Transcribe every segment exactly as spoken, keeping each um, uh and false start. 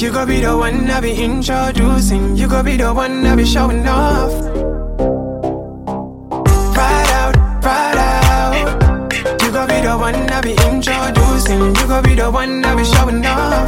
You gon' be the one I be introducing. You gon' be the one I be showing off. Ride out, ride out. You gon' be the one I be introducing. You gon' be the one I be showing off.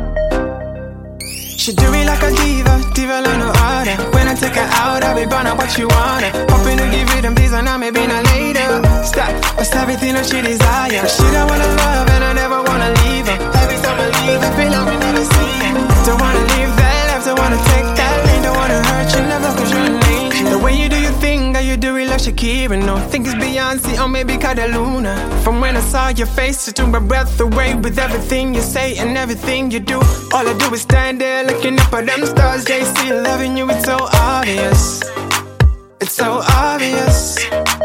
She do me like a diva, diva like no other. When I take her out, I be burning what you wanna. Hoping to give it them these and I maybe not later. Stop, what's everything that she desire? She don't wanna love and I never wanna leave her. Every time I leave, I feel like we never see her. Don't wanna leave that life, don't wanna take that lane. Don't wanna hurt you, never cause you're an angel. The way you do your thing, how you do it like Shakira. No, think it's Beyonce or maybe Cataluna. From when I saw your face, I took my breath away. With everything you say and everything you do, all I do is stand there looking up at them stars. J C, loving you, it's so obvious. It's so obvious.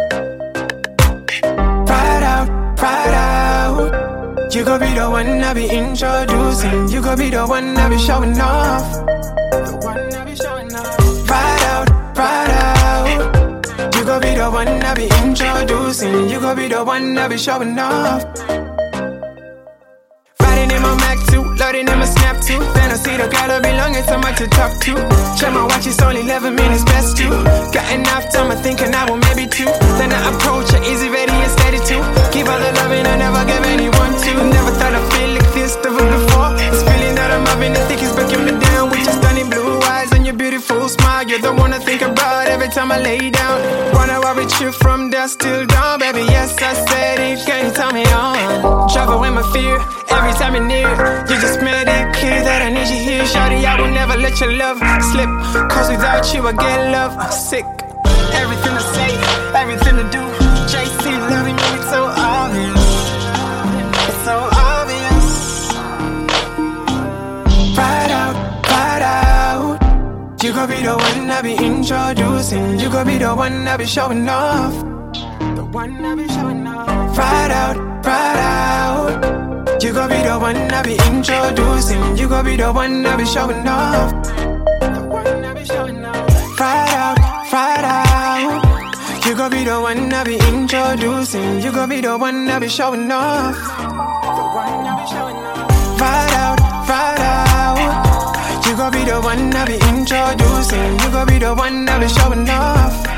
Ride out, ride out. You gon' be the one I be introducing. You gon' be the one I be showing off. The one I be showing off. Ride out, ride out. You gon' be the one I be introducing. You gon' be the one I be showing off. Riding in my Mac too, loading in my Snap too. Then I see the girl I belong, it's so much to talk to. Check my watch, it's only eleven minutes past two. Got enough time, I think an hour, maybe two. Then I approach her, easy, ready, and steady too. Keep all the loving I never gave anyone to. Never thought I'd feel like this ever before. This feeling that I'm having, I think it's breaking me down. With your stunning blue eyes and your beautiful smile, you're the one I think about every time I lay down. Wanna walk with you from dusk till dawn, baby, yes, I said it, can you tell me on? Drive away my fear, every time you're near. You just made it clear that I need you here. Shawty, I will never let your love slip, cause without you I get love sick. Everything I say, everything I do, J C loving me, it's so obvious. It's so obvious. Ride out, ride out. You gon' be the one I be introducing. You gon' be the one I be showing off. The one I be showing off. Ride out, ride out. You gon' be the one I be introducing. You gon' be the one I be showing off. The one I be showing off. Ride out, ride out. You gon' be the one I be introducing. You gon' be the one I be showing off. The one I be showing off. Ride out, ride out. You gon' be the one I be introducing. You gon' be the one I be showing off.